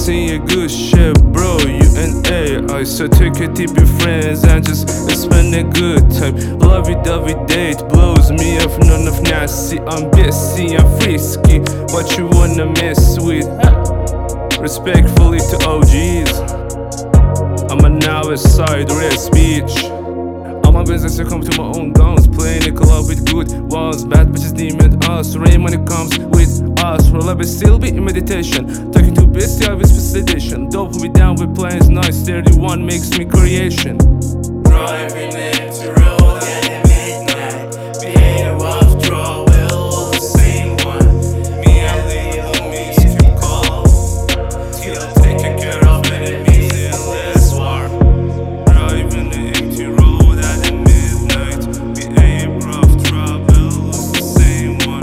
see a good shit, bro. You and AI, so take it deep, be friends and just spend a good time. Lovey-dovey date blows me off, none of nasty. I'm busy, I'm frisky. What you wanna mess with? Respectfully to OGs, I'm a now side rest bitch. All my business, I come to my own guns. Playing a club with good ones. Bad bitches demon us. Rain when it comes with us. Roll up, still be in meditation. Talking to bestie with facilitation. Dope we down with plans nice. 31 makes me creation. Driving into road at midnight. Behavior of trouble, the same one. Me and Leo miss to call. Till taking care of enemies in less war. Driving the empty road at midnight. Behavior of trouble, the same one.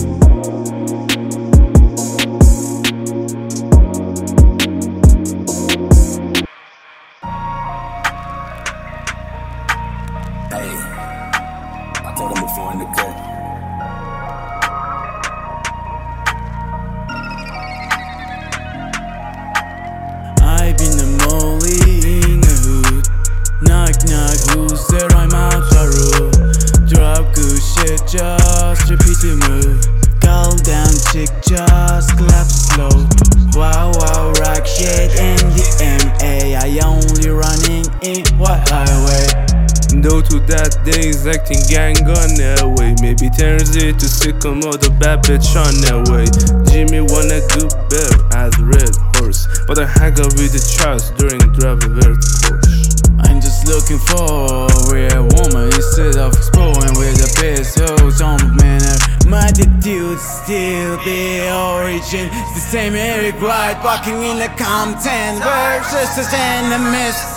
Hey, I told him before in the cut. I've been a molly in the hood. Knock knock, who's there? I'm out the road. Drop good shit, just repeat the move. Calm down, chick, just clap slow. Wow, wow, rock shit in the MA. I only running in what highway? Though to that days acting gang on their way. Maybe turns it to sycamore, the bad bitch on their way. Jimmy wanna do better as red horse, but I hang out with the Charles during driving very Porsche. I'm just looking for a real woman instead of exploring with a pistols on manner. My attitude still the origin. It's the same Eric White walking in the Compton versus the enemies.